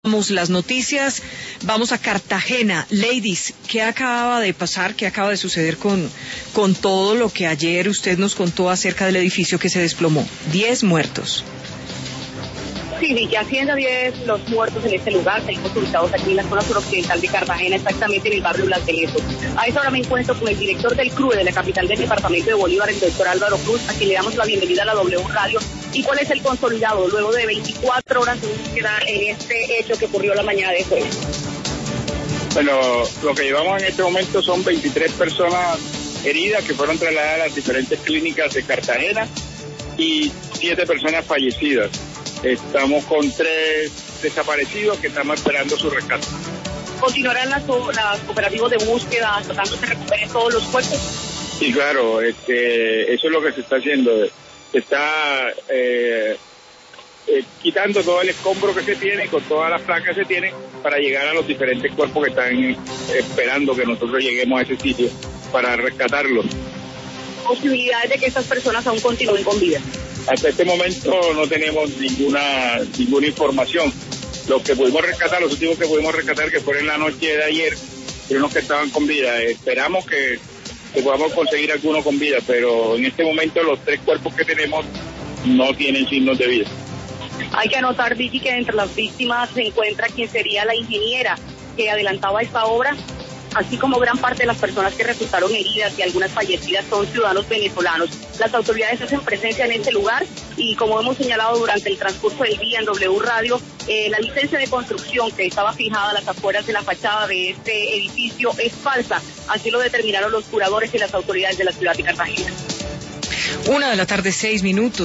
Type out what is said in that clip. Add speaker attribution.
Speaker 1: Las noticias, vamos a Cartagena. Ladies, ¿qué acaba de pasar? ¿Qué acaba de suceder con todo lo que ayer usted nos contó acerca del edificio que se desplomó? 10 muertos.
Speaker 2: Sí, ya siendo 10 los muertos en este lugar, seguimos ubicados aquí en la zona suroccidental de Cartagena, exactamente en el barrio Las Delezos. A esta hora me encuentro con el director del CRUE de la capital del departamento de Bolívar, el doctor Álvaro Cruz, a quien le damos la bienvenida a la W Radio. ¿Y cuál es el consolidado luego de 24 horas de búsqueda en este hecho que ocurrió la mañana de hoy?
Speaker 3: Bueno, lo que llevamos en este momento son 23 personas heridas que fueron trasladadas a las diferentes clínicas de Cartagena y 7 personas fallecidas. Estamos con 3 desaparecidos que estamos esperando su rescate.
Speaker 2: ¿Continuarán las operativos de búsqueda tratando de recuperar todos los cuerpos?
Speaker 3: Sí, claro, eso es lo que se está haciendo. Se está quitando todo el escombro que se tiene, con todas las placas que se tienen, para llegar a los diferentes cuerpos que están esperando que nosotros lleguemos a ese sitio para rescatarlos.
Speaker 2: ¿Posibilidades de que estas personas aún continúen con vida?
Speaker 3: Hasta este momento no tenemos ninguna información. Los que pudimos rescatar, los últimos que pudimos rescatar, que fueron en la noche de ayer, fueron los que estaban con vida. Esperamos que podamos conseguir alguno con vida, pero en este momento los 3 cuerpos que tenemos no tienen signos de vida.
Speaker 2: Hay que anotar, Vicky, que entre las víctimas se encuentra quien sería la ingeniera que adelantaba esta obra, así como gran parte de las personas que resultaron heridas y algunas fallecidas son ciudadanos venezolanos. Las autoridades hacen presencia en este lugar y, como hemos señalado durante el transcurso del día en W Radio, la licencia de construcción que estaba fijada a las afueras de la fachada de este edificio es falsa. Así lo determinaron los curadores y las autoridades de la ciudad de Cartagena.
Speaker 1: 1:06 p.m.